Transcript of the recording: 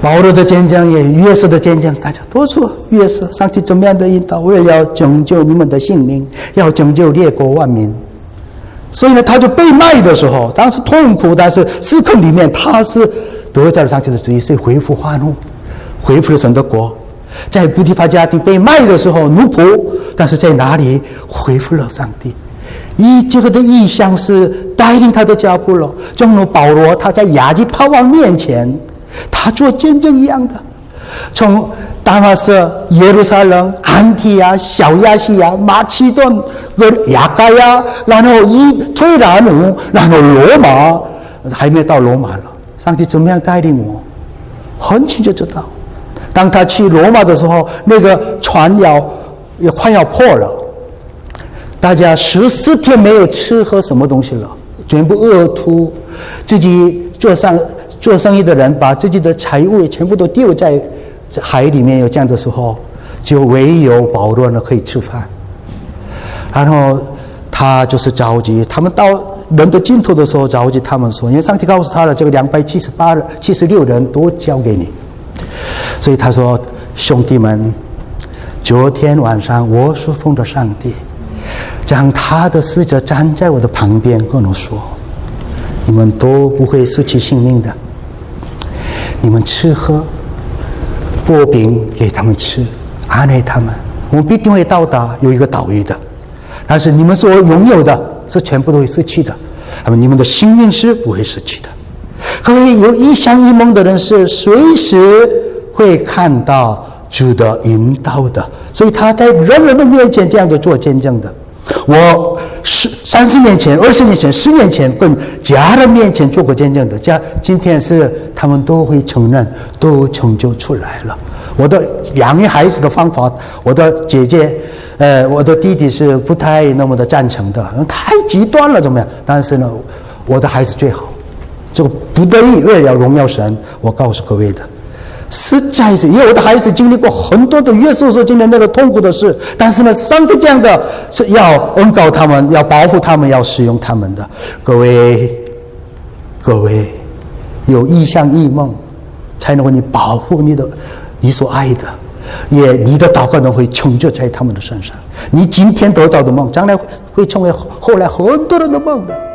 保罗的见证也约瑟的见证，大家都说约瑟，上帝怎么样的引导，为了要拯救你们的性命，要拯救列国万民。所以呢，他就被卖的时候，当时痛苦，但是时刻里面他是得到了上帝的旨意，所以恢复化怒，恢复了神的国。在布提法家庭被卖的时候奴仆，但是在哪里恢复了上帝？这个的意象是带领他的脚步了。正如保罗他在亚基帕王面前，他做见证一样的，从大马色、耶路撒冷、安提亚、小亚细亚、马其顿、雅各亚，然后推拿努，然后罗马，还没到罗马了。上帝怎么样带领我，很清楚知道。当他去罗马的时候，那个船也快要破了，大家14天没有吃喝什么东西了，全部饿吐，自己做生意的人把自己的财物全部都丢在海里面，有这样的时候，就唯有保罗呢可以吃饭。然后他就是着急，他们到人的尽头的时候着急，他们说，因为上帝告诉他了，这个276人都交给你。所以他说，兄弟们，昨天晚上我侍奉的上帝将他的使者站在我的旁边跟我说，你们都不会失去性命的，你们吃喝，拨饼给他们吃，安慰他们，我们必定会到达有一个岛屿的，但是你们所拥有的是全部都会失去的，那么你们的性命是不会失去的。各位有一想一梦的人是随时会看到主的引导的，所以他在人的面前这样的做见证的。我30年前、20年前、10年前跟家人面前做过见证的，今天是他们都会承认，都成就出来了。我的养育孩子的方法，我的姐姐我的弟弟是不太那么的赞成的，太极端了怎么样？但是呢，我的孩子最好，这个不得已为了荣耀神，我告诉各位的，实在是因为我的孩子经历过很多的约瑟所经历那个痛苦的事，但是呢，上帝这样的是要恩膏他们，要保护他们，要使用他们的。各位有异象异梦，才能够你保护你所爱的，也你的祷告能会成就在他们的身上。你今天得到的梦，将来会成为后来很多人的梦的。